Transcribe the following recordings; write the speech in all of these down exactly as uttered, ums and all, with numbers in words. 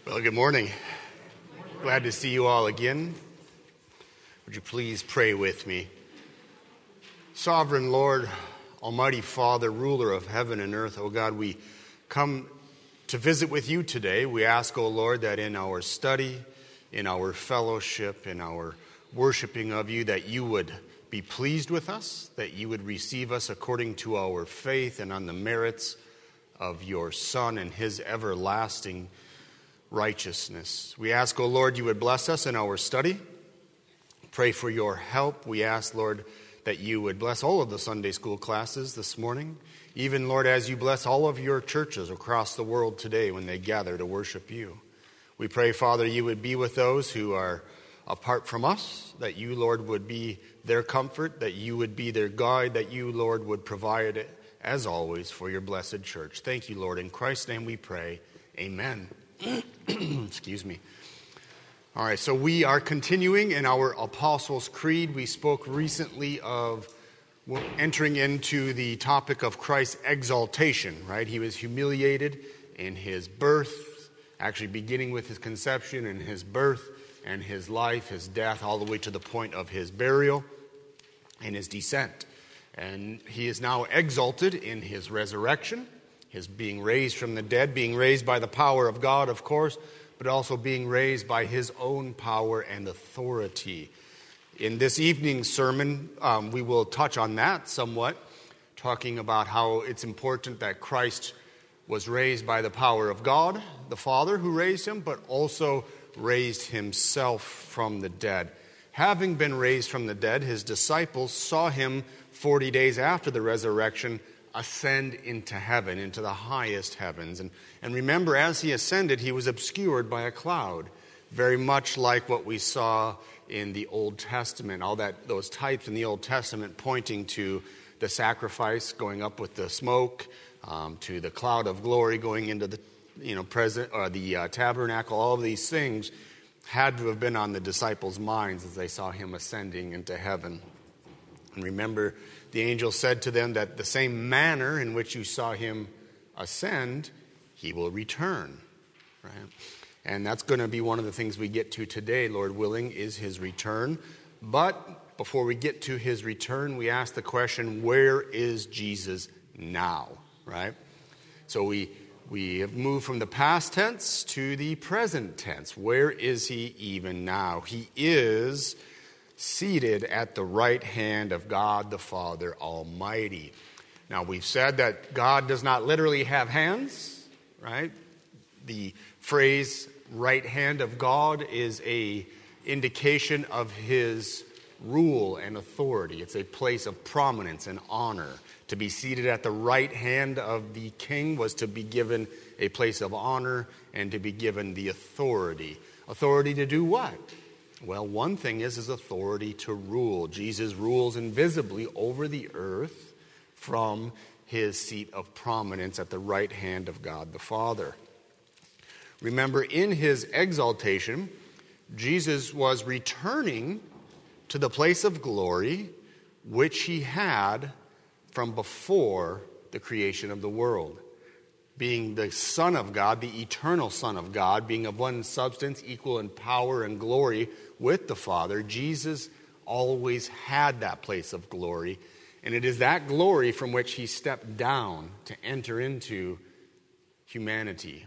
Well, good morning. Glad to see you all again. Would you please pray with me? Sovereign Lord, Almighty Father, ruler of heaven and earth, O God, we come to visit with you today. We ask, O Lord, that in our study, in our fellowship, in our worshiping of you, that you would be pleased with us, that you would receive us according to our faith and on the merits of your Son and his everlasting righteousness. We ask, O Lord, you would bless us in our study. Pray for your help. We ask, Lord, that you would bless all of the Sunday school classes this morning. Even, Lord, as you bless all of your churches across the world today when they gather to worship you. We pray, Father, you would be with those who are apart from us, that you, Lord, would be their comfort, that you would be their guide, that you, Lord, would provide, as always, for your blessed church. Thank you, Lord. In Christ's name we pray. Amen. Excuse me. All right, so we are continuing in our Apostles' Creed. We spoke recently of entering into the topic of Christ's exaltation, right? He was humiliated in his birth, actually beginning with his conception and his birth and his life, his death, all the way to the point of his burial and his descent. And he is now exalted in his resurrection, his being raised from the dead, being raised by the power of God, of course, but also being raised by his own power and authority. In this evening's sermon, um, we will touch on that somewhat, talking about how it's important that Christ was raised by the power of God, the Father who raised him, but also raised himself from the dead. Having been raised from the dead, his disciples saw him forty days after the resurrection ascend into heaven, into the highest heavens. And, and remember, as he ascended, he was obscured by a cloud, very much like what we saw in the Old Testament, all that those types in the Old Testament pointing to the sacrifice going up with the smoke, um, to the cloud of glory going into the you know present or the uh, tabernacle. All of these things had to have been on the disciples' minds as they saw him ascending into heaven. And remember, the angel said to them that the same manner in which you saw him ascend, he will return. Right? And that's going to be one of the things we get to today, Lord willing, is his return. But before we get to his return, we ask the question, where is Jesus now? Right? So we we have moved from the past tense to the present tense. Where is he even now? He is seated at the right hand of God the Father Almighty. Now, we've said that God does not literally have hands, right? The phrase right hand of God is a indication of his rule and authority. It's a place of prominence and honor. To be seated at the right hand of the king was to be given a place of honor and to be given the authority. Authority to do what? Well, one thing is his authority to rule. Jesus rules invisibly over the earth from his seat of prominence at the right hand of God the Father. Remember, in his exaltation, Jesus was returning to the place of glory which he had from before the creation of the world. Being the Son of God, the eternal Son of God, being of one substance, equal in power and glory with the Father, Jesus always had that place of glory. And it is that glory from which he stepped down to enter into humanity.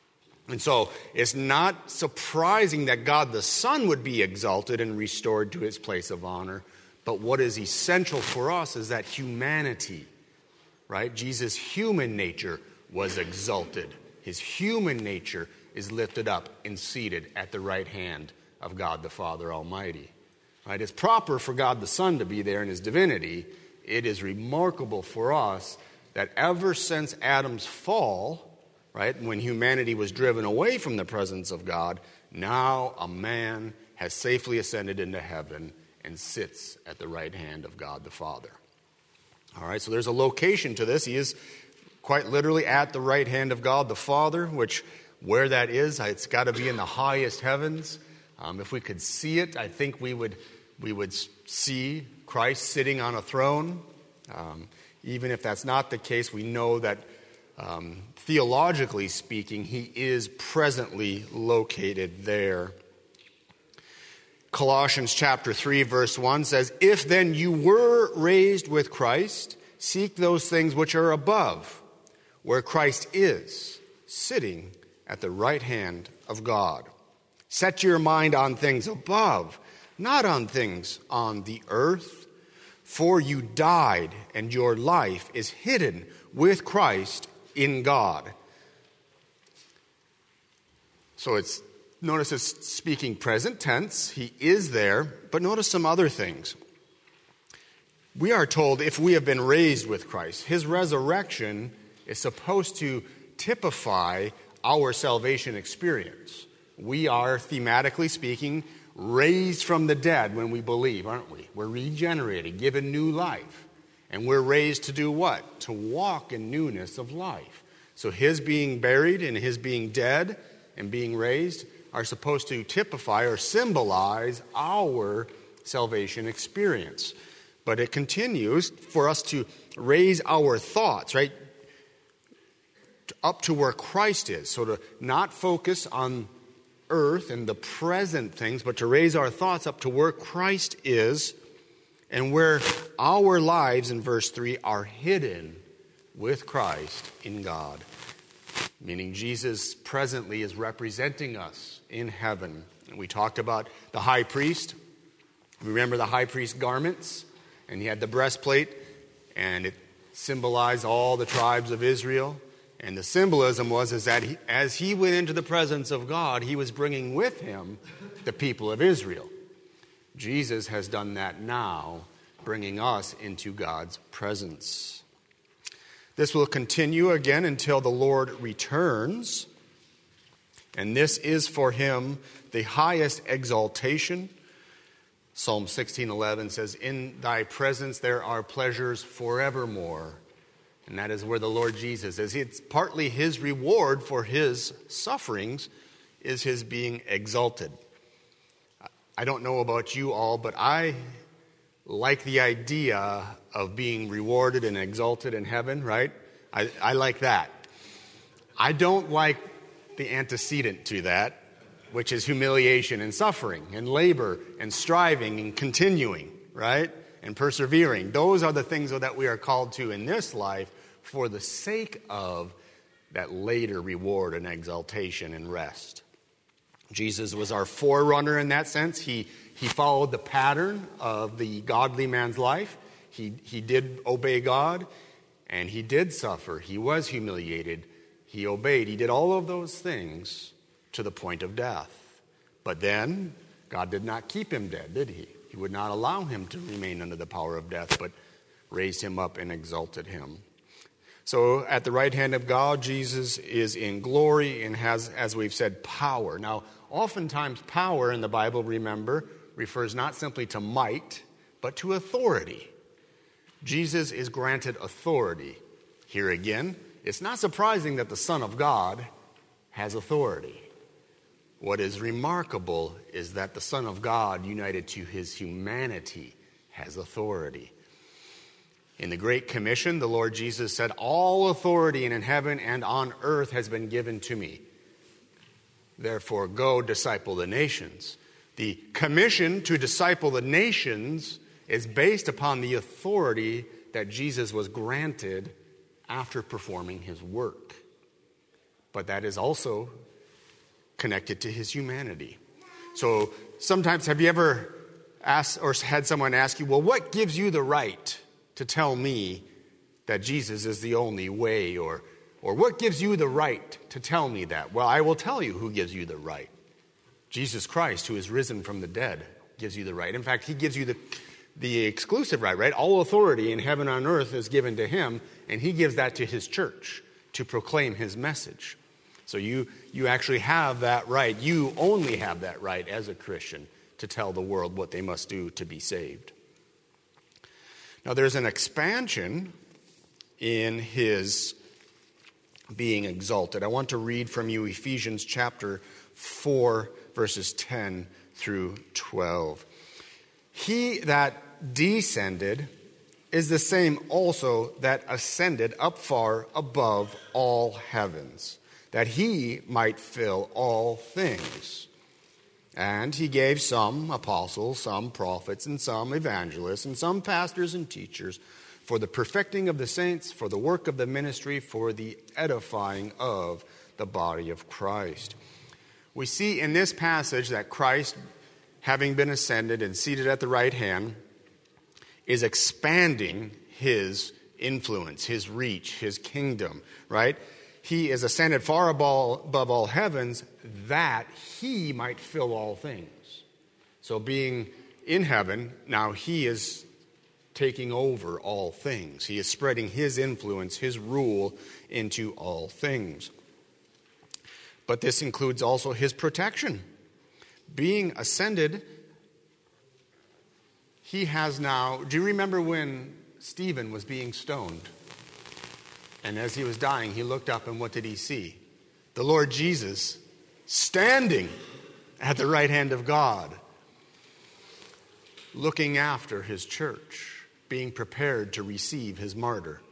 And so it's not surprising that God the Son would be exalted and restored to his place of honor. But what is essential for us is that humanity, right? Jesus' human nature was exalted. His human nature is lifted up and seated at the right hand of God the Father Almighty. Right? It's proper for God the Son to be there in his divinity. It is remarkable for us that ever since Adam's fall, right, when humanity was driven away from the presence of God, now a man has safely ascended into heaven and sits at the right hand of God the Father. All right, so there's a location to this. He is quite literally at the right hand of God the Father, which where that is, it's got to be in the highest heavens. Um, if we could see it, I think we would we would see Christ sitting on a throne. Um, even if that's not the case, we know that um, theologically speaking, he is presently located there. Colossians chapter three, verse one says, "If then you were raised with Christ, seek those things which are above, where Christ is, sitting at the right hand of God. Set your mind on things above, not on things on the earth. For you died, and your life is hidden with Christ in God." So it's Notice it's speaking present tense. He is there, but notice some other things. We are told if we have been raised with Christ, his resurrection is supposed to typify our salvation experience. We are, thematically speaking, raised from the dead when we believe, aren't we? We're regenerated, given new life. And we're raised to do what? To walk in newness of life. So his being buried and his being dead and being raised are supposed to typify or symbolize our salvation experience. But it continues for us to raise our thoughts, right, up to where Christ is. So to not focus on earth and the present things, but to raise our thoughts up to where Christ is and where our lives, in verse three, are hidden with Christ in God. Meaning Jesus presently is representing us in heaven. And we talked about the high priest. Remember the high priest's garments? And he had the breastplate, and it symbolized all the tribes of Israel. And the symbolism was is that he, as he went into the presence of God, he was bringing with him the people of Israel. Jesus has done that now, bringing us into God's presence. This will continue again until the Lord returns. And this is for him the highest exaltation. Psalm sixteen eleven says, "In thy presence there are pleasures forevermore." And that is where the Lord Jesus is. It's partly his reward for his sufferings is his being exalted. I don't know about you all, but I like the idea of being rewarded and exalted in heaven, right? I, I like that. I don't like the antecedent to that, which is humiliation and suffering and labor and striving and continuing, right? And persevering. Those are the things that we are called to in this life for the sake of that later reward and exaltation and rest. Jesus was our forerunner in that sense. He he followed the pattern of the godly man's life. He he did obey God, and he did suffer. He was humiliated. He obeyed. He did all of those things to the point of death. But then God did not keep him dead, did he? He would not allow him to remain under the power of death, but raised him up and exalted him. So at the right hand of God, Jesus is in glory and has, as we've said, power. Now, oftentimes power in the Bible, remember, refers not simply to might, but to authority. Jesus is granted authority. Here again, it's not surprising that the Son of God has authority. What is remarkable is that the Son of God, united to his humanity, has authority. In the Great Commission, the Lord Jesus said, "All authority in heaven and on earth has been given to me. Therefore, go disciple the nations." The commission to disciple the nations is based upon the authority that Jesus was granted after performing his work. But that is also connected to his humanity. So sometimes, have you ever asked or had someone ask you, well, what gives you the right to tell me that Jesus is the only way? Or, or what gives you the right to tell me that? Well, I will tell you who gives you the right. Jesus Christ, who is risen from the dead, gives you the right. In fact, he gives you the, the exclusive right, right? All authority in heaven and on earth is given to him, and he gives that to his church to proclaim his message. So you, you actually have that right. You only have that right as a Christian to tell the world what they must do to be saved. Now, there's an expansion in his being exalted. I want to read from you Ephesians chapter four, verses ten through twelve. He that descended is the same also that ascended up far above all heavens, that he might fill all things. And he gave some apostles, some prophets, and some evangelists, and some pastors and teachers, for the perfecting of the saints, for the work of the ministry, for the edifying of the body of Christ. We see in this passage that Christ, having been ascended and seated at the right hand, is expanding his influence, his reach, his kingdom, right? He is ascended far above, above all heavens that he might fill all things. So being in heaven, now he is taking over all things. He is spreading his influence, his rule into all things. But this includes also his protection. Being ascended, he has now, do you remember when Stephen was being stoned? And as he was dying, he looked up and what did he see? The Lord Jesus standing at the right hand of God, looking after his church, being prepared to receive his martyr.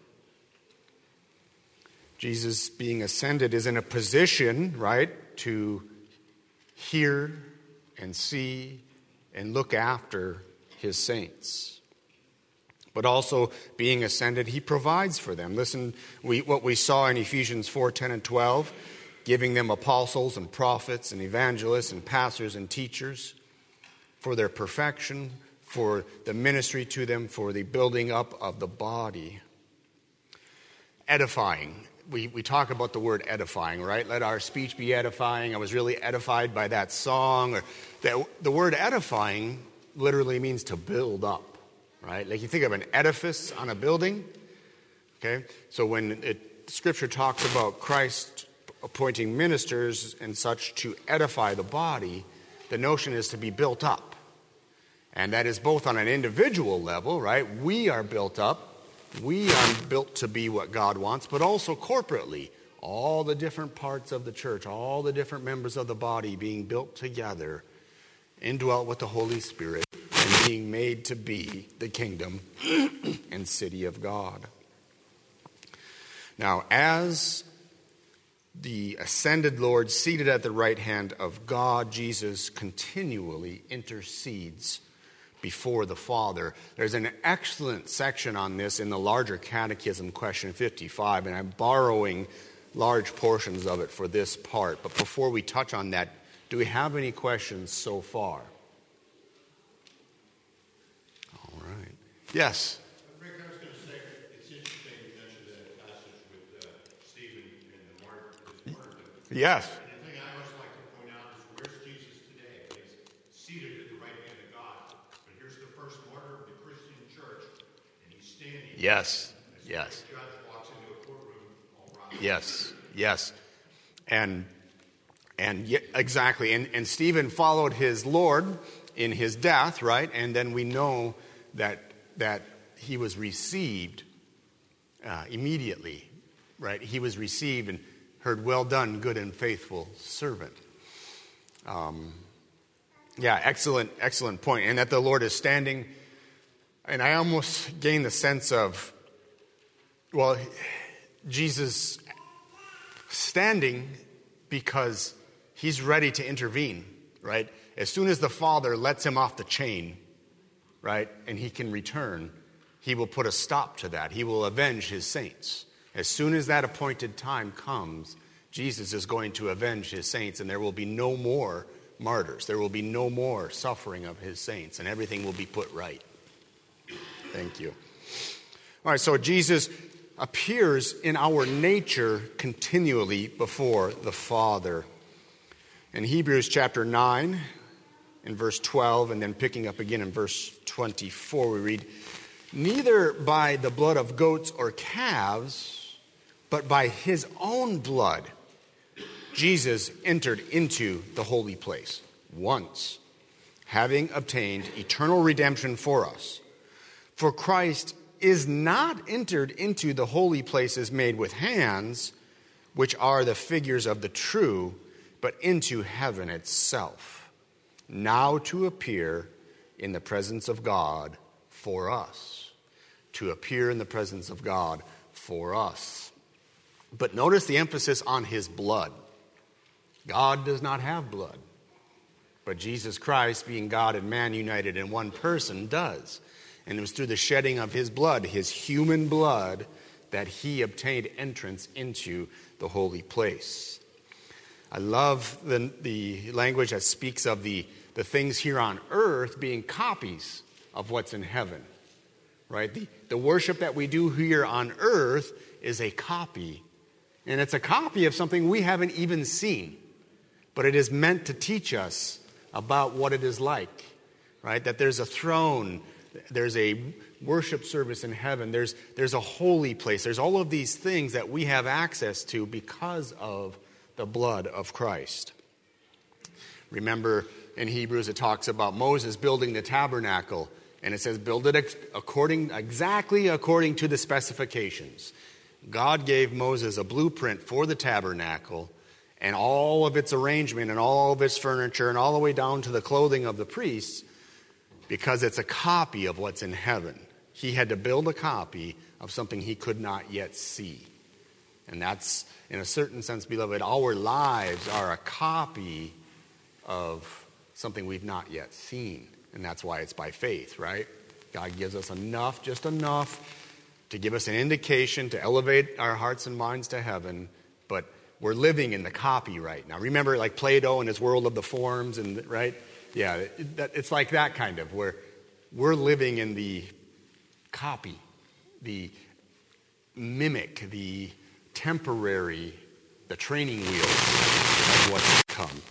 Jesus being ascended is in a position, right, to hear and see and look after his saints. But also being ascended, he provides for them. Listen, we, what we saw in Ephesians four, ten, and twelve, giving them apostles and prophets and evangelists and pastors and teachers for their perfection, for the ministry to them, for the building up of the body. Edifying. We, we talk about the word edifying, right? Let our speech be edifying. I was really edified by that song. Or the, the word edifying literally means to build up. Right? Like you think of an edifice on a building. Okay? So when it, Scripture talks about Christ appointing ministers and such to edify the body, the notion is to be built up. And that is both on an individual level, right? We are built up. We are built to be what God wants, but also corporately. All the different parts of the church, all the different members of the body being built together, indwelt with the Holy Spirit, and being made to be the kingdom and city of God. Now, as the ascended Lord seated at the right hand of God, Jesus continually intercedes before the Father. There's an excellent section on this in the larger catechism, question fifty-five, and I'm borrowing large portions of it for this part. But before we touch on that, do we have any questions so far? All right. Yes? Rick, I was going to say, it's interesting you mentioned that passage with uh, Stephen and the martyr, his martyrdom. Yes. And the thing I always like to point out is, where's Jesus today? He's seated at the right hand of God. But here's the first martyr of the Christian church, and he's standing. Yes. As Yes. the judge walks into a courtroom, all right. Yes. Yes. And and yeah, exactly. And and Stephen followed his Lord in his death, right? And then we know that that he was received uh, immediately, right? He was received and heard, "Well done, good and faithful servant." Um, yeah, excellent, excellent point. And that the Lord is standing, and I almost gain the sense of, well, Jesus standing because he's ready to intervene, right? As soon as the Father lets him off the chain, right, and he can return, he will put a stop to that. He will avenge his saints. As soon as that appointed time comes, Jesus is going to avenge his saints, and there will be no more martyrs. There will be no more suffering of his saints, and everything will be put right. Thank you. All right, so Jesus appears in our nature continually before the Father. In Hebrews chapter nine, in verse twelve, and then picking up again in verse twenty-four, we read, "Neither by the blood of goats or calves, but by his own blood, Jesus entered into the holy place once, having obtained eternal redemption for us. For Christ is not entered into the holy places made with hands, which are the figures of the true, but into heaven itself, now to appear in the presence of God for us." to appear in the presence of God for us. But notice the emphasis on his blood. God does not have blood, but Jesus Christ, being God and man united in one person, does. And it was through the shedding of his blood, his human blood, that he obtained entrance into the holy place. I love the, the language that speaks of the, the things here on earth being copies of what's in heaven. Right? The, the worship that we do here on earth is a copy. And it's a copy of something we haven't even seen. But it is meant to teach us about what it is like. Right? That there's a throne, there's a worship service in heaven, there's, there's a holy place. There's all of these things that we have access to because of the blood of Christ. Remember in Hebrews it talks about Moses building the tabernacle. And it says, build it according, exactly according to the specifications. God gave Moses a blueprint for the tabernacle and all of its arrangement and all of its furniture and all the way down to the clothing of the priests because it's a copy of what's in heaven. He had to build a copy of something he could not yet see. And that's, in a certain sense, beloved, our lives are a copy of something we've not yet seen. And that's why it's by faith, right? God gives us enough, just enough, to give us an indication to elevate our hearts and minds to heaven. But we're living in the copy right now. Remember, like Plato and his world of the forms, and right? Yeah, it, that, it's like that kind of, where we're living in the copy, the mimic, the temporary, the training wheels of what's to come.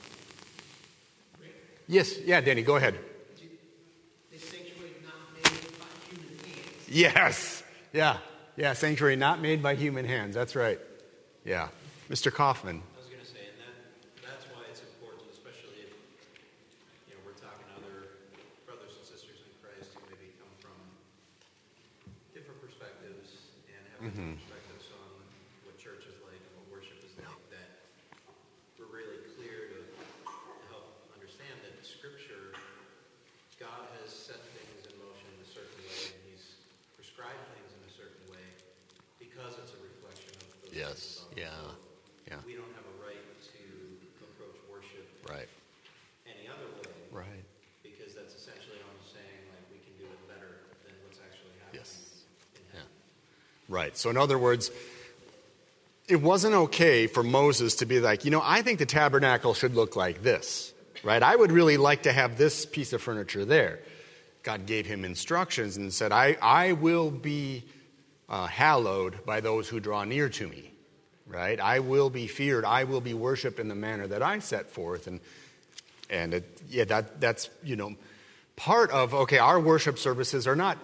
Yes, yeah, Danny, go ahead. Yes. Yeah. Yeah. Sanctuary not made by human hands. That's right. Yeah. Mister Kaufman. I was going to say, and that, that's why it's important, especially if, you know, we're talking to other brothers and sisters in Christ who maybe come from different perspectives and have different mm-hmm. perspectives on what church is like and what worship is like, that we're really clear to help understand that in Scripture, God has set things in motion in a certain way, and He's prescribed things in a certain way because it's a reflection of those yes. things. Yeah. Yeah. We don't have a right to approach worship right. any other way. Right. Because that's essentially almost saying, like, we can do it better than what's actually happening yes. in heaven. Yeah. Right. So in other words, it wasn't okay for Moses to be like, you know, I think the tabernacle should look like this. Right? I would really like to have this piece of furniture there. God gave him instructions and said, I, I will be uh, hallowed by those who draw near to me. Right? I will be feared. I will be worshipped in the manner that I set forth. And and it, yeah, that that's, you know, part of, okay, our worship services are not,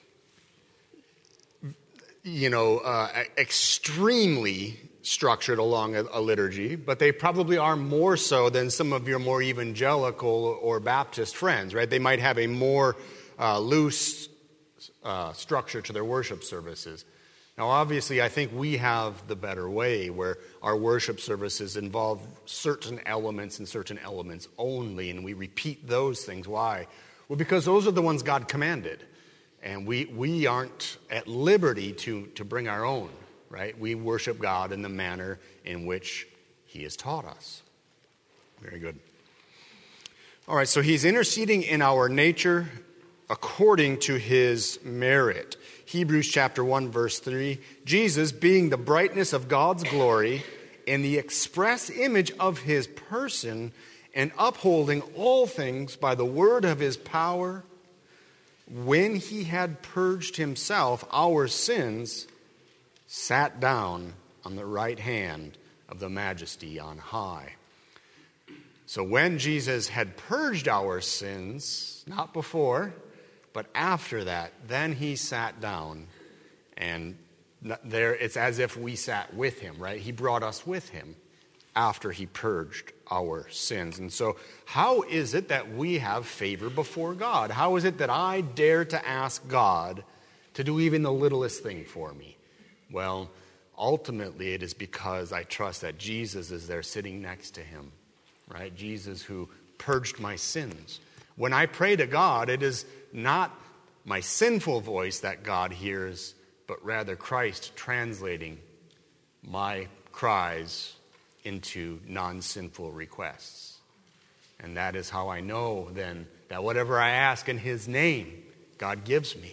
you know, uh, extremely structured along a, a liturgy, but they probably are more so than some of your more evangelical or Baptist friends, right? They might have a more uh, loose uh, structure to their worship services. Now, obviously, I think we have the better way where our worship services involve certain elements and certain elements only, and we repeat those things. Why? Well, because those are the ones God commanded, and we, we aren't at liberty to, to bring our own, right? We worship God in the manner in which He has taught us. Very good. All right, so He's interceding in our nature according to His merit. Hebrews chapter one, verse three, Jesus, being the brightness of God's glory and the express image of His person, and upholding all things by the word of His power, when He had purged Himself our sins, sat down on the right hand of the Majesty on high. So when Jesus had purged our sins, not before, but after that, then He sat down, and there it's as if we sat with Him, right? He brought us with Him after He purged our sins. And so how is it that we have favor before God? How is it that I dare to ask God to do even the littlest thing for me? Well, ultimately it is because I trust that Jesus is there sitting next to Him, right? Jesus who purged my sins. When I pray to God, it is not my sinful voice that God hears, but rather Christ translating my cries into non-sinful requests. And that is how I know then that whatever I ask in his name, God gives me.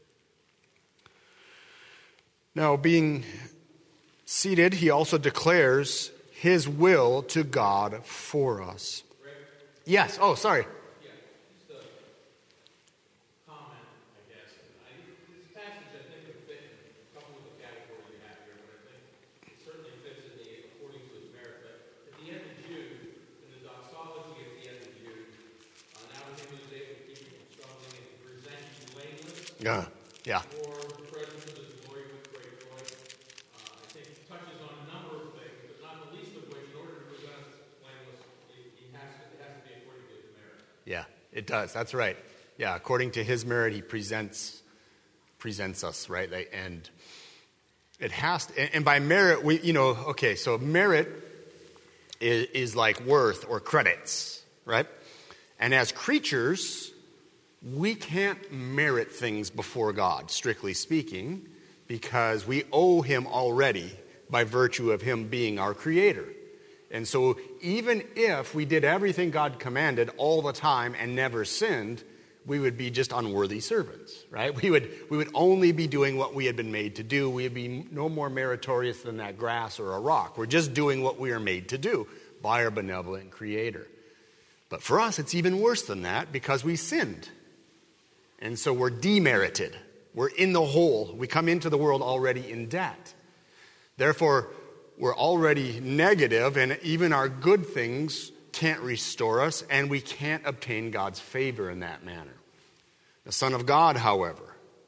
Now, being seated, he also declares his will to God for us. Yes. Oh, sorry. Yeah, just a comment, I guess. I, this passage, I think, would fit in a couple of the categories you have here, but I think it certainly fits in the according to his merit. But at the end of Jude, in the doxology at the end of Jude, uh, now to him who is able to keep you from stumbling and to present you blameless Yeah. Yeah. for the presence of his glory with great joy. Uh, I think it touches on a number of things, but not the least of which, in order to present us blameless, he, he has to, it has to be according to his merit. Yeah, it does. That's right. Yeah, according to his merit, he presents presents us, right? Like, and it has to, and, and by merit, we, you know, okay, so merit is, is like worth or credits, right? And as creatures, we can't merit things before God, strictly speaking, because we owe him already by virtue of him being our creator. And so even if we did everything God commanded all the time and never sinned, we would be just unworthy servants, right? We would we would only be doing what we had been made to do. We would be no more meritorious than that grass or a rock. We're just doing what we are made to do by our benevolent creator. But for us, it's even worse than that because we sinned. And so we're demerited. We're in the hole. We come into the world already in debt. Therefore, we're already negative, and even our good things can't restore us, and we can't obtain God's favor in that manner. The Son of God, however,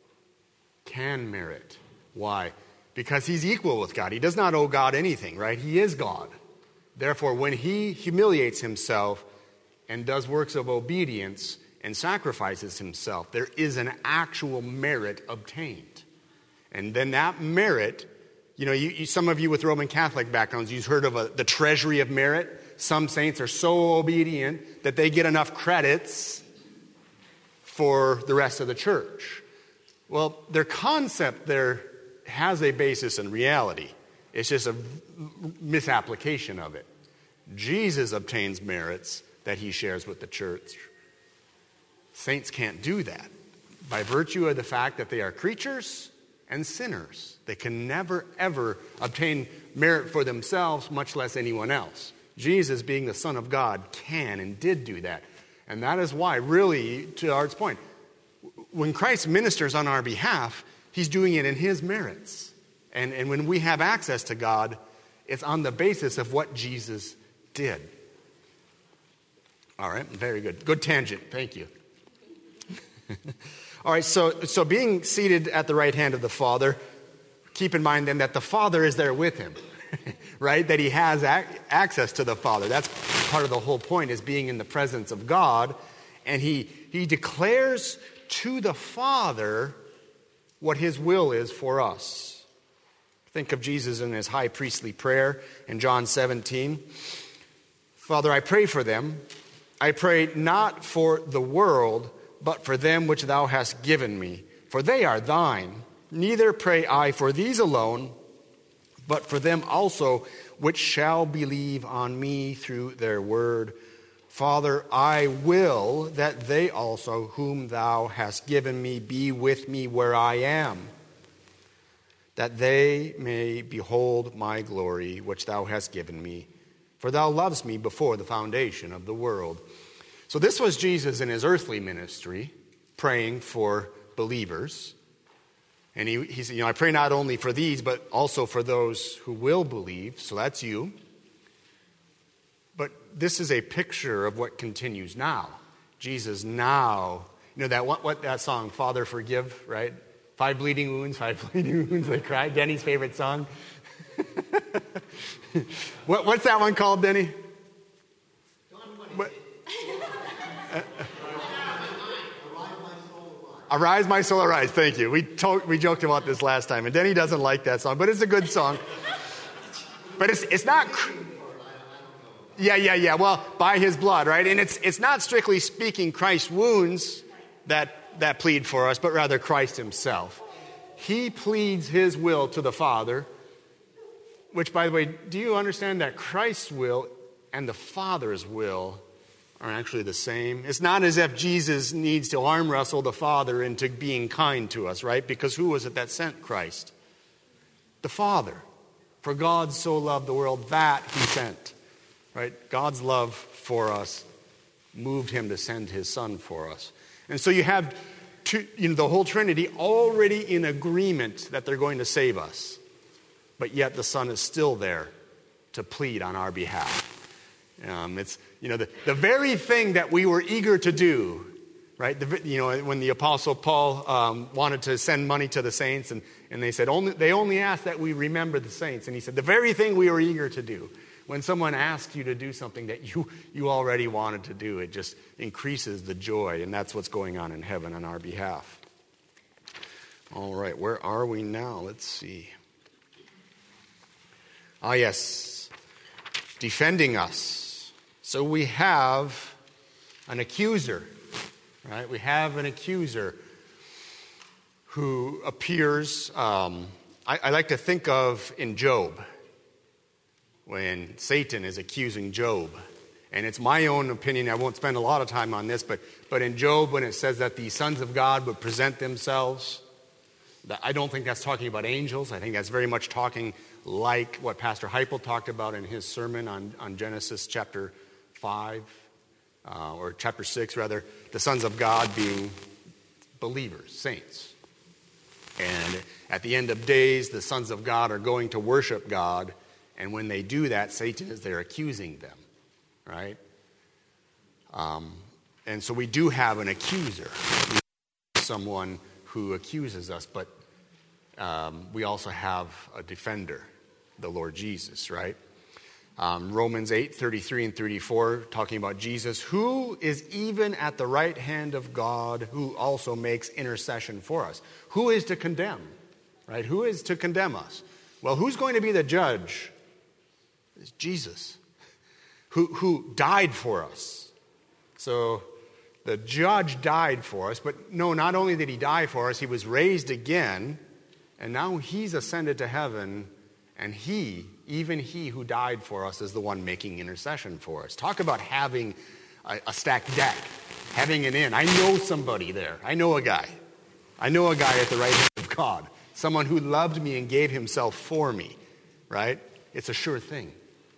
can merit. Why? Because he's equal with God. He does not owe God anything, right? He is God. Therefore, when he humiliates himself and does works of obedience and sacrifices himself, there is an actual merit obtained. And then that merit, you know, you, you, some of you with Roman Catholic backgrounds, you've heard of a, the treasury of merit. Some saints are so obedient that they get enough credits for the rest of the church. Well, their concept there has a basis in reality. It's just a misapplication of it. Jesus obtains merits that he shares with the church. Saints can't do that by virtue of the fact that they are creatures and sinners. They can never, ever obtain merit for themselves, much less anyone else. Jesus, being the Son of God, can and did do that. And that is why, really, to Art's point, when Christ ministers on our behalf, he's doing it in his merits. And, and when we have access to God, it's on the basis of what Jesus did. All right, very good. Good tangent. Thank you. All right, so so being seated at the right hand of the Father, keep in mind then that the Father is there with him, right? That he has ac- access to the Father. That's part of the whole point, is being in the presence of God. And he he declares to the Father what his will is for us. Think of Jesus in his high priestly prayer in John seventeen. Father, I pray for them. I pray not for the world, but for them which thou hast given me. For they are thine. Neither pray I for these alone, but for them also which shall believe on me through their word. Father, I will that they also, whom thou hast given me, be with me where I am, that they may behold my glory, which thou hast given me. For thou lovest me before the foundation of the world. So this was Jesus in his earthly ministry, praying for believers. And he, he said, you know, I pray not only for these, but also for those who will believe. So that's you. But this is a picture of what continues now. Jesus now, you know that what, what that song, Father Forgive, right? Five bleeding wounds, five bleeding wounds, they cry. Denny's favorite song. what, what's that one called, Denny? What? Arise, my soul, arise. Thank you. We told, we joked about this last time, and Denny doesn't like that song, but it's a good song. But it's it's not. Yeah, yeah, yeah. Well, by his blood, right? And it's it's not strictly speaking Christ's wounds that that plead for us, but rather Christ himself. He pleads his will to the Father, which, by the way, do you understand that Christ's will and the Father's will are actually the same? It's not as if Jesus needs to arm wrestle the Father into being kind to us, right? Because who was it that sent Christ? The Father. For God so loved the world that he sent, right? God's love for us moved him to send his Son for us. And so you have two, you know, the whole Trinity already in agreement that they're going to save us. But yet the Son is still there to plead on our behalf. Um, it's, you know, the, the very thing that we were eager to do, right? The, you know, when the Apostle Paul um, wanted to send money to the saints, and, and they said, only, they only asked that we remember the saints. And he said, the very thing we were eager to do. When someone asks you to do something that you, you already wanted to do, it just increases the joy. And that's what's going on in heaven on our behalf. All right, where are we now? Let's see. Ah, yes, defending us. So we have an accuser, right? We have an accuser who appears, um, I, I like to think of in Job, when Satan is accusing Job. And it's my own opinion, I won't spend a lot of time on this, but, but in Job, when it says that the sons of God would present themselves, I don't think that's talking about angels. I think that's very much talking like what Pastor Heipel talked about in his sermon on, on Genesis chapter five, uh, or chapter six rather, the sons of God being believers, saints. And at the end of days, the sons of God are going to worship God, and when they do that, Satan is there accusing them, right? Um, and so we do have an accuser, someone who accuses us, but um, we also have a defender, the Lord Jesus, right? Um, Romans eight, thirty-three and thirty-four, talking about Jesus, who is even at the right hand of God, who also makes intercession for us. Who is to condemn, right? Who is to condemn us? Well, who's going to be the judge? It's Jesus, who, who died for us. So the judge died for us, but no, not only did he die for us, he was raised again, and now he's ascended to heaven, and he, even he who died for us, is the one making intercession for us. Talk about having a, a stacked deck, having an in. I know somebody there. I know a guy. I know a guy at the right hand of God, someone who loved me and gave himself for me, right? It's a sure thing.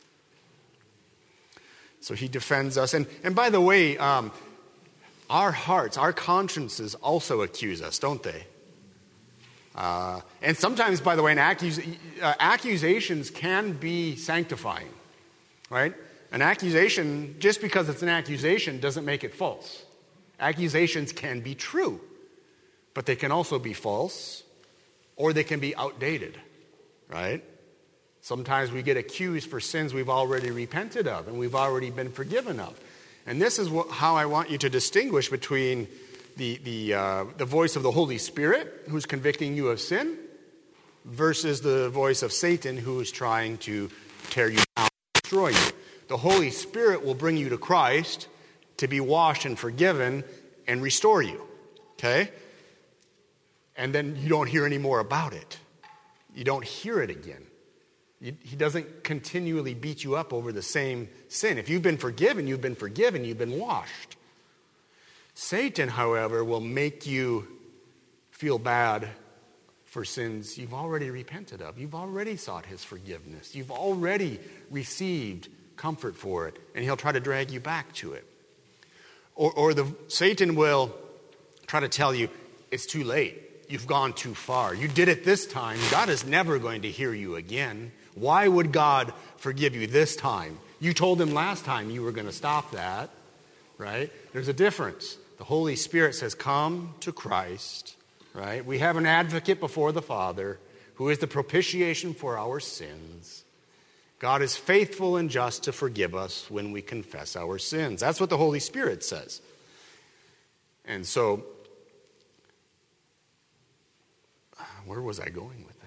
So he defends us. And, and by the way, um, our hearts, our consciences also accuse us, don't they? Uh, and sometimes, by the way, an accus- uh, accusations can be sanctifying, right? An accusation, just because it's an accusation, doesn't make it false. Accusations can be true, but they can also be false, or they can be outdated, right? Sometimes we get accused for sins we've already repented of and we've already been forgiven of. And this is what, how I want you to distinguish between the, the, uh, the voice of the Holy Spirit, who's convicting you of sin, versus the voice of Satan, who is trying to tear you down, destroy you. The Holy Spirit will bring you to Christ to be washed and forgiven and restore you, okay? And then you don't hear any more about it. You don't hear it again. He doesn't continually beat you up over the same sin. If you've been forgiven, you've been forgiven, you've been washed. Satan, however, will make you feel bad for sins you've already repented of. You've already sought his forgiveness. You've already received comfort for it, and he'll try to drag you back to it. Or, or the Satan will try to tell you, it's too late. You've gone too far. You did it this time. God is never going to hear you again. Why would God forgive you this time? You told him last time you were going to stop that, right? There's a difference. The Holy Spirit says, come to Christ, right? We have an advocate before the Father who is the propitiation for our sins. God is faithful and just to forgive us when we confess our sins. That's what the Holy Spirit says. And so, where was I going with that?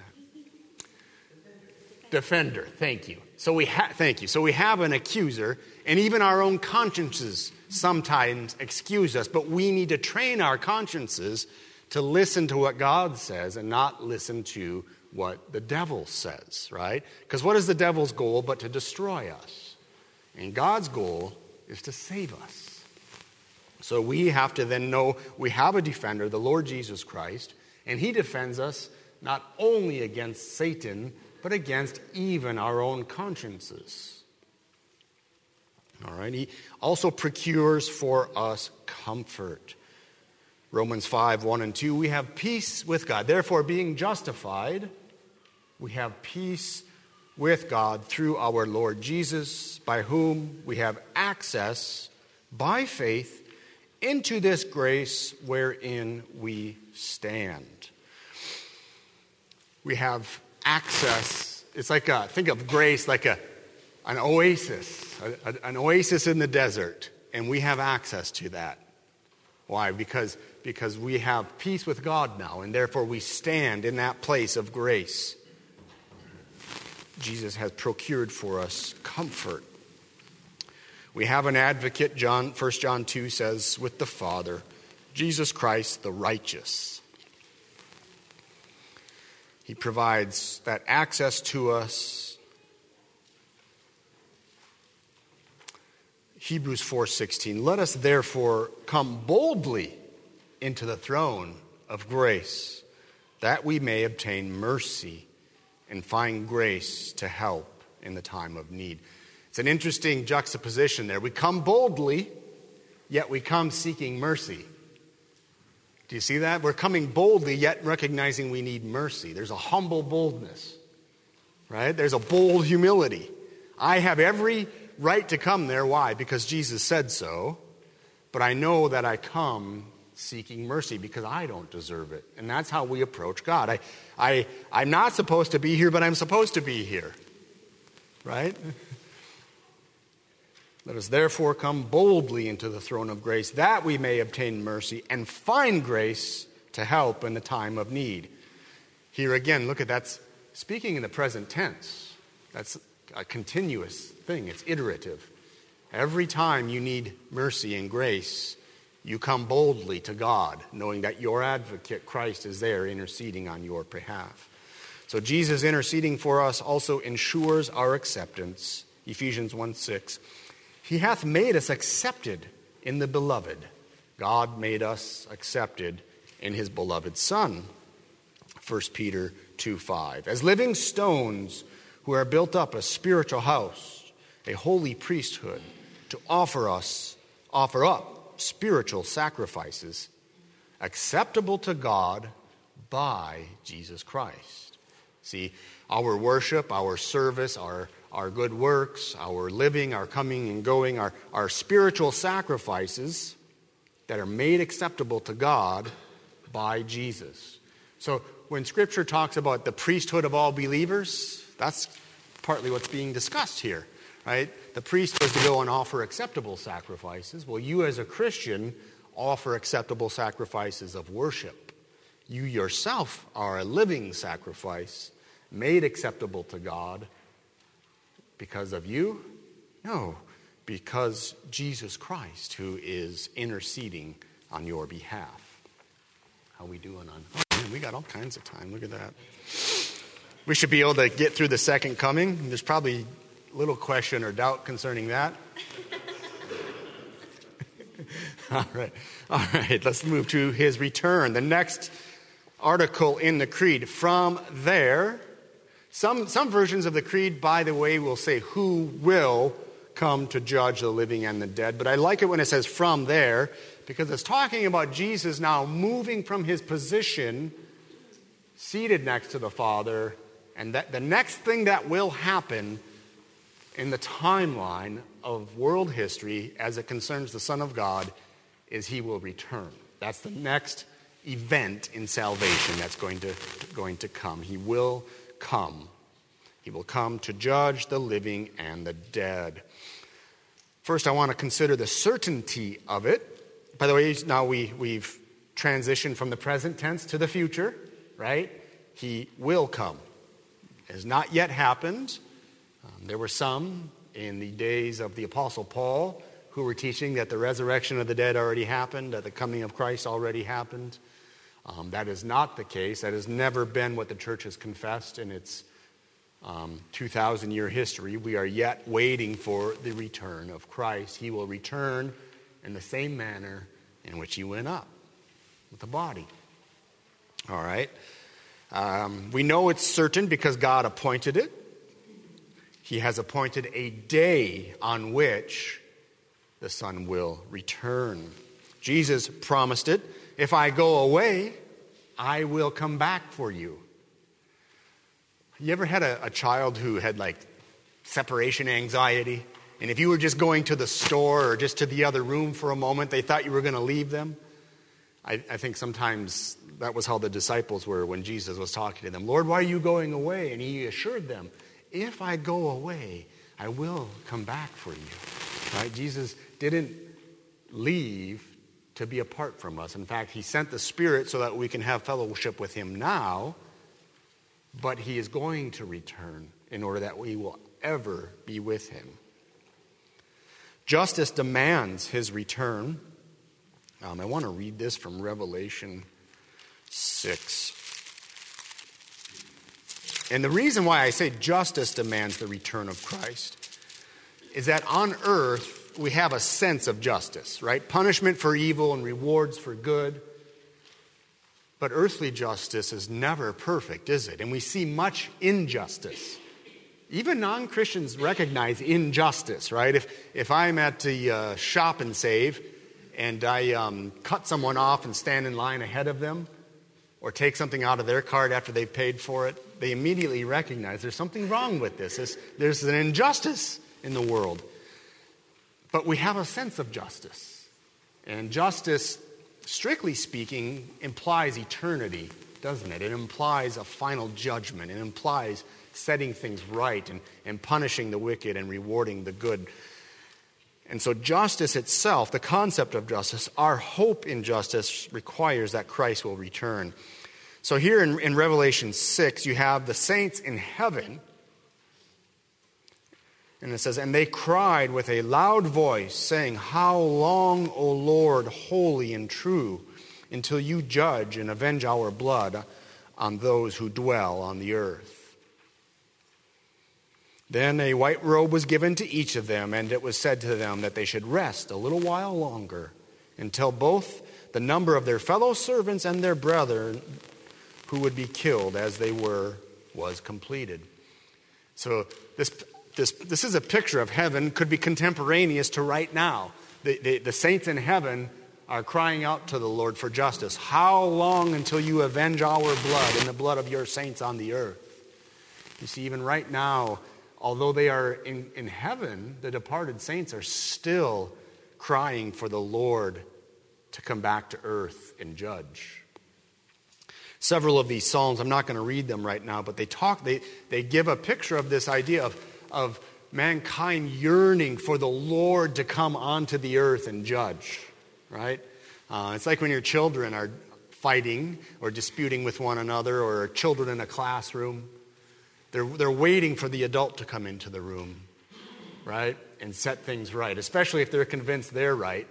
Defender, thank you. So we ha- thank you. So we have an accuser, and even our own consciences sometimes excuse us, but we need to train our consciences to listen to what God says and not listen to what the devil says, right? Because what is the devil's goal but to destroy us? And God's goal is to save us. So we have to then know we have a defender, the Lord Jesus Christ, and he defends us not only against Satan, but against even our own consciences. All right, he also procures for us comfort. Romans five, one and two, we have peace with God. Therefore, being justified, we have peace with God through our Lord Jesus, by whom we have access by faith into this grace wherein we stand. We have access. It's like a, think of grace like a, an oasis, a, a, an oasis in the desert, and we have access to that. Why? Because, because we have peace with God now, and therefore we stand in that place of grace. Jesus has procured for us comfort. We have an advocate, John, First John two says, with the Father, Jesus Christ the righteous. He provides that access to us. Hebrews four sixteen, let us therefore come boldly into the throne of grace, that we may obtain mercy and find grace to help in the time of need. It's an interesting juxtaposition there. We come boldly, yet we come seeking mercy. Do you see that? We're coming boldly, yet recognizing we need mercy. There's a humble boldness, right? There's a bold humility. I have every right to come there. Why? Because Jesus said so. But I know that I come seeking mercy because I don't deserve it. And that's how we approach God. I, I, I'm not supposed to be here, but I'm supposed to be here, right? Let us therefore come boldly into the throne of grace, that we may obtain mercy and find grace to help in the time of need. Here again, look at that's speaking in the present tense. That's a continuous thing. It's iterative. Every time you need mercy and grace, you come boldly to God, knowing that your advocate, Christ, is there interceding on your behalf. So Jesus interceding for us also ensures our acceptance. Ephesians one six. He hath made us accepted in the beloved. God made us accepted in his beloved Son. First Peter two five. As living stones who are built up a spiritual house, a holy priesthood, to offer us, offer up spiritual sacrifices acceptable to God by Jesus Christ. See, our worship, our service, our Our good works, our living, our coming and going, our, our spiritual sacrifices that are made acceptable to God by Jesus. So when Scripture talks about the priesthood of all believers, that's partly what's being discussed here, right? The priest was to go and offer acceptable sacrifices. Well, you as a Christian offer acceptable sacrifices of worship. You yourself are a living sacrifice made acceptable to God. Because of you? No, because Jesus Christ, who is interceding on your behalf. How we doing on? Oh man, we got all kinds of time. Look at that. We should be able to get through the second coming. There's probably little question or doubt concerning that. all right, all right. Let's move to his return. The next article in the creed. From there. Some some versions of the creed, by the way, will say who will come to judge the living and the dead. But I like it when it says from there, because it's talking about Jesus now moving from his position, seated next to the Father, and that the next thing that will happen in the timeline of world history as it concerns the Son of God is he will return. That's the next event in salvation that's going to going to come. He will come. He will come to judge the living and the dead. First, I want to consider the certainty of it. By the way, now we, we've transitioned from the present tense to the future, right? He will come. It has not yet happened. Um, there were some in the days of the Apostle Paul who were teaching that the resurrection of the dead already happened, that the coming of Christ already happened. Um, that is not the case. That has never been what the church has confessed in its um, two thousand year history. We are yet waiting for the return of Christ. He will return in the same manner in which he went up, with the body. All right. Um, we know it's certain because God appointed it. He has appointed a day on which the Son will return. Jesus promised it. If I go away, I will come back for you. You ever had a, a child who had like separation anxiety? And if you were just going to the store or just to the other room for a moment, they thought you were going to leave them? I, I think sometimes that was how the disciples were when Jesus was talking to them. Lord, why are you going away? And he assured them, if I go away, I will come back for you. Right? Jesus didn't leave to be apart from us. In fact, he sent the Spirit so that we can have fellowship with him now, but he is going to return in order that we will ever be with him. Justice demands his return. Um, I want to read this from Revelation six. And the reason why I say justice demands the return of Christ is that on earth, we have a sense of justice, right? Punishment for evil and rewards for good. But earthly justice is never perfect, is it? And we see much injustice. Even non-Christians recognize injustice, right? If if I'm at the uh, shop and save and I um, cut someone off and stand in line ahead of them or take something out of their cart after they've paid for it, they immediately recognize there's something wrong with this. There's, there's an injustice in the world. But we have a sense of justice. And justice, strictly speaking, implies eternity, doesn't it? It implies a final judgment. It implies setting things right and, and punishing the wicked and rewarding the good. And so justice itself, the concept of justice, our hope in justice requires that Christ will return. So here in, in Revelation six, you have the saints in heaven. And it says, and they cried with a loud voice, saying, how long, O Lord, holy and true, until you judge and avenge our blood on those who dwell on the earth? Then a white robe was given to each of them, and it was said to them that they should rest a little while longer, until both the number of their fellow servants and their brethren who would be killed as they were was completed. So this This, this is a picture of heaven, could be contemporaneous to right now. The, the, the saints in heaven are crying out to the Lord for justice. How long until you avenge our blood and the blood of your saints on the earth? You see, even right now, although they are in, in heaven, the departed saints are still crying for the Lord to come back to earth and judge. Several of these psalms, I'm not going to read them right now, but they talk, they, they give a picture of this idea of of mankind yearning for the Lord to come onto the earth and judge, right? Uh, it's like when your children are fighting or disputing with one another, or children in a classroom. They're, they're waiting for the adult to come into the room, right? And set things right, especially if they're convinced they're right,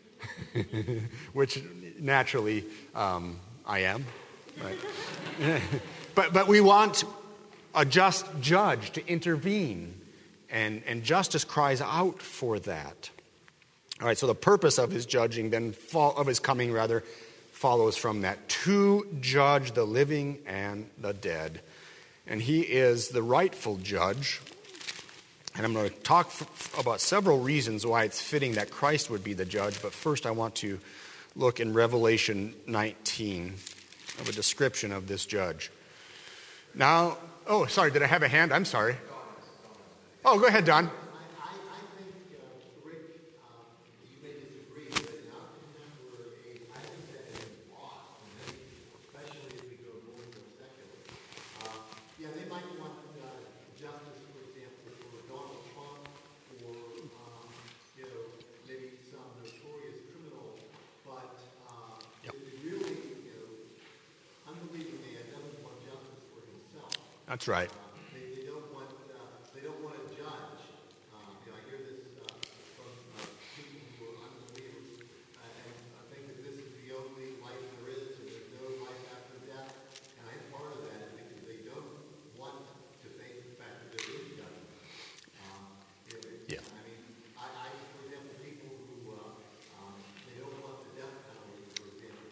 which naturally um, I am, right? but, but we want a just judge to intervene, and, and justice cries out for that. All right, so the purpose of his judging, then of his coming rather, follows from that: to judge the living and the dead. And he is the rightful judge. And I'm going to talk f- about several reasons why it's fitting that Christ would be the judge. But first I want to look in Revelation nineteen of a description of this judge. Now, oh, sorry, did I have a hand? I'm sorry. Oh, go ahead, Don. I, I, I think, uh, Rick, uh, you may disagree, but in our contemporary age, I think that is lost, especially if we go more to secular. Uh, yeah, they might want uh, justice, for example, for Donald Trump, or um, you know, maybe some notorious criminal, but uh, Yep. it really, you know, unbelieving man doesn't want justice for himself. That's right. They, they don't want. Uh, they don't want to judge. Um, you know, I hear this uh, from uh, people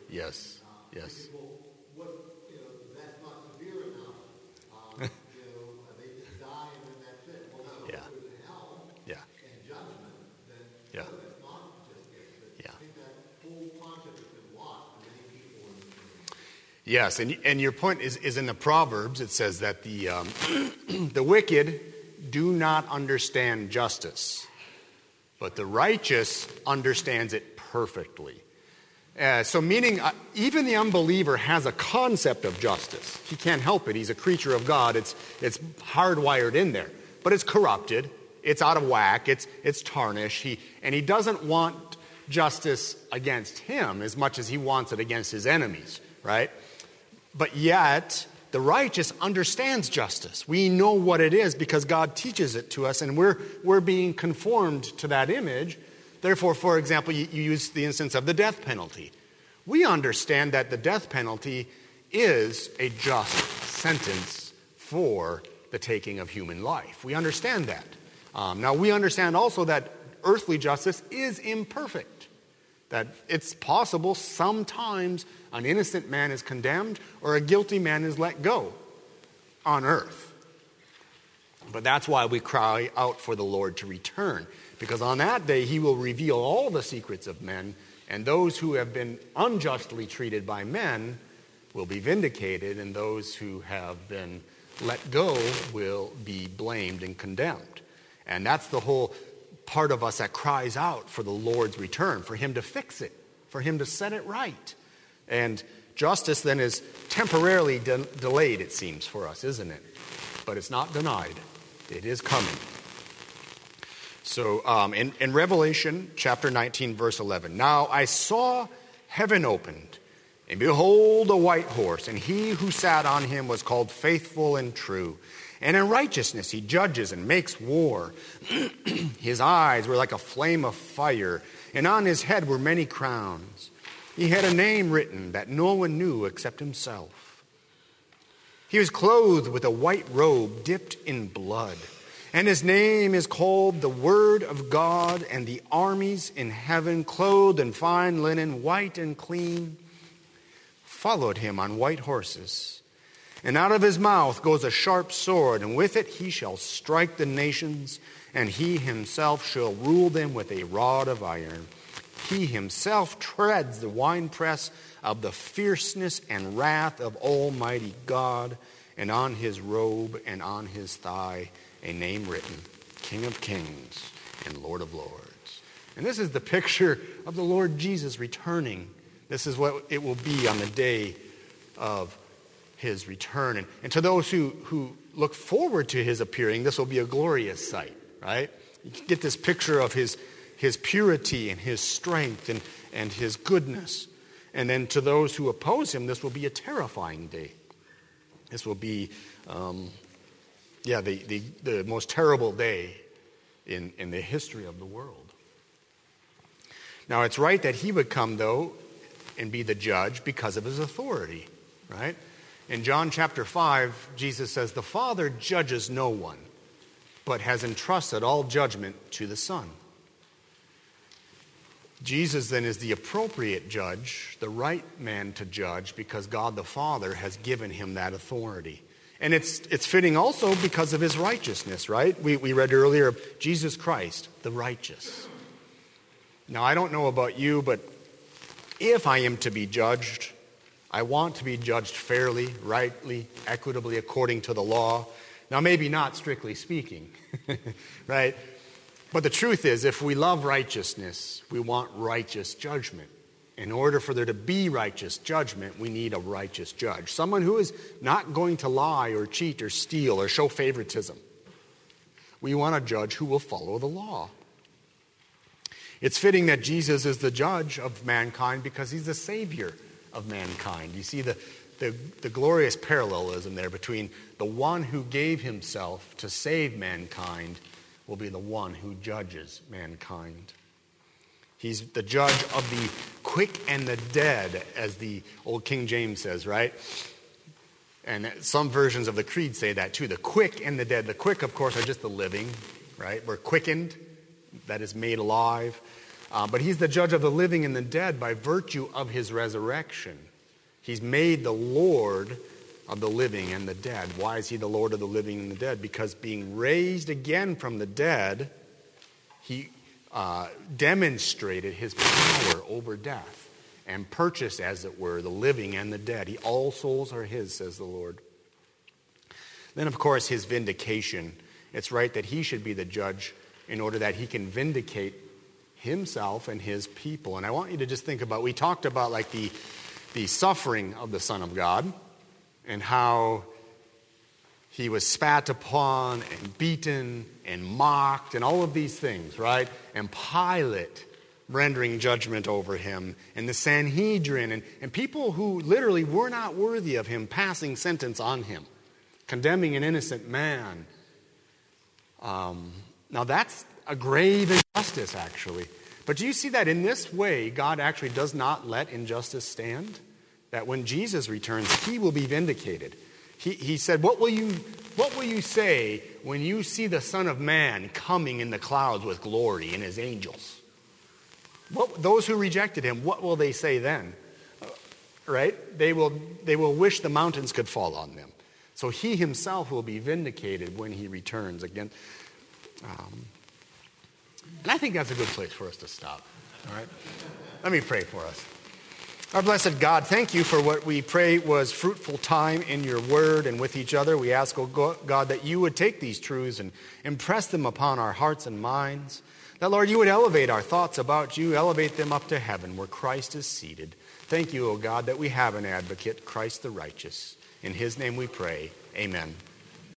Yes. Uh, Yes. People, what, you know, that's not severe enough. Um, you know, uh, they just die and then that's it. Well, no, Yeah. if it was in hell Yeah. and judgment, then Yeah. no, that's not just it. But Yeah. I think that whole concept has been lost to many people in the Yes, and and your point is, is in the Proverbs. It says that the um, the wicked do not understand justice, but the righteous understands it perfectly. Uh, so meaning uh, even the unbeliever has a concept of justice. He can't help it. He's a creature of God. It's it's hardwired in there. But it's corrupted. It's out of whack. It's it's tarnished. He and he doesn't want justice against him as much as he wants it against his enemies, right? But yet the righteous understands justice. We know what it is because God teaches it to us, and we're we're being conformed to that image. Therefore, for example, you, you use the instance of the death penalty. We understand that the death penalty is a just sentence for the taking of human life. We understand that. Um, now, we understand also that earthly justice is imperfect, that it's possible sometimes an innocent man is condemned or a guilty man is let go on earth. But that's why we cry out for the Lord to return. Because on that day, he will reveal all the secrets of men, and those who have been unjustly treated by men will be vindicated, and those who have been let go will be blamed and condemned. And that's the whole part of us that cries out for the Lord's return, for him to fix it, for him to set it right. And justice then is temporarily de- delayed, it seems, for us, isn't it? But it's not denied. It is coming. So um, in, in Revelation chapter nineteen, verse eleven, now I saw heaven opened, and behold a white horse, and he who sat on him was called Faithful and True. And in righteousness he judges and makes war. His eyes were like a flame of fire, and on his head were many crowns. He had a name written that no one knew except himself. He was clothed with a white robe dipped in blood. And his name is called the Word of God, and the armies in heaven, clothed in fine linen, white and clean, followed him on white horses. And out of his mouth goes a sharp sword, and with it he shall strike the nations, and he himself shall rule them with a rod of iron. He himself treads the winepress of the fierceness and wrath of Almighty God, and on his robe and on his thigh a name written, King of Kings and Lord of Lords. And this is the picture of the Lord Jesus returning. This is what it will be on the day of his return. And, and to those who, who look forward to his appearing, this will be a glorious sight, right? You get this picture of his, his purity and his strength and, and his goodness. And then to those who oppose him, this will be a terrifying day. This will be... Um, Yeah, the, the, the most terrible day in, in the history of the world. Now, it's right that he would come, though, and be the judge because of his authority, right? In John chapter five, Jesus says, the Father judges no one, but has entrusted all judgment to the Son. Jesus then is the appropriate judge, the right man to judge, because God the Father has given him that authority. And it's it's fitting also because of his righteousness, right? We we read earlier of Jesus Christ, the righteous. Now, I don't know about you, but if I am to be judged, I want to be judged fairly, rightly, equitably, according to the law. Now, maybe not strictly speaking, right? But the truth is, if we love righteousness, we want righteous judgment. In order for there to be righteous judgment, we need a righteous judge. Someone who is not going to lie or cheat or steal or show favoritism. We want a judge who will follow the law. It's fitting that Jesus is the judge of mankind because he's the savior of mankind. You see the, the, the glorious parallelism there between the one who gave himself to save mankind will be the one who judges mankind. He's the judge of the quick and the dead, as the old King James says, right? And some versions of the Creed say that too. The quick and the dead. The quick, of course, are just the living, right? We're quickened, that is made alive. Uh, but he's the judge of the living and the dead by virtue of his resurrection. He's made the Lord of the living and the dead. Why is he the Lord of the living and the dead? Because being raised again from the dead, he uh, demonstrated his power over death and purchased, as it were, the living and the dead. He, all souls are his, says the Lord. Then, of course, his vindication. It's right that he should be the judge in order that he can vindicate himself and his people. And I want you to just think about, we talked about like the, the suffering of the Son of God and how he was spat upon and beaten and mocked and all of these things, right? And Pilate rendering judgment over him, and the Sanhedrin, and, and people who literally were not worthy of him passing sentence on him, condemning an innocent man. Um, now that's a grave injustice, actually. But do you see that in this way, God actually does not let injustice stand? That when Jesus returns, he will be vindicated. He, he said, what will you, what will you say when you see the Son of Man coming in the clouds with glory and his angels? What, those who rejected him, what will they say then? Right? They will, they will wish the mountains could fall on them. So he himself will be vindicated when he returns again. Um, and I think that's a good place for us to stop. All right? Let me pray for us. Our blessed God, thank you for what we pray was fruitful time in your word and with each other. We ask, oh God, that you would take these truths and impress them upon our hearts and minds. That, Lord, you would elevate our thoughts about you, elevate them up to heaven where Christ is seated. Thank you, O God, that we have an advocate, Christ the righteous. In his name we pray. Amen.